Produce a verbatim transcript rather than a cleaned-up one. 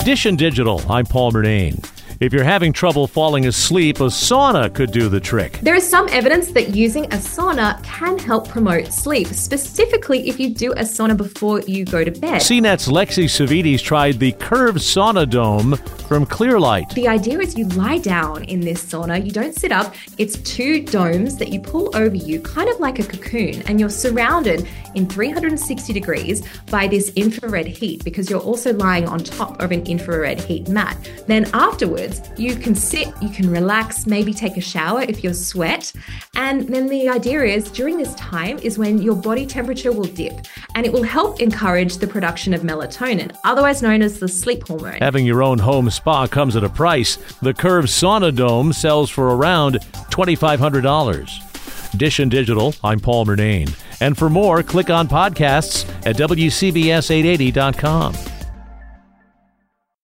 Dish and Digital, I'm Paul Murnane. If you're having trouble falling asleep, a sauna could do the trick. There is some evidence that using a sauna can help promote sleep, specifically if you do a sauna before you go to bed. C NET's Lexi Savides tried the Curve Sauna Dome from Clearlight. The idea is you lie down in this sauna, you don't sit up. It's two domes that you pull over you, kind of like a cocoon, and you're surrounded in three hundred sixty degrees by this infrared heat because you're also lying on top of an infrared heat mat. Then afterwards, you can sit, you can relax, maybe take a shower if you're sweat. And then the idea is during this time is when your body temperature will dip and it will help encourage the production of melatonin, otherwise known as the sleep hormone. Having your own home spa comes at a price. The Curve Sauna Dome sells for around two thousand five hundred dollars. Dish and Digital, I'm Paul Murnane. And for more, click on podcasts at W C B S eight eighty dot com.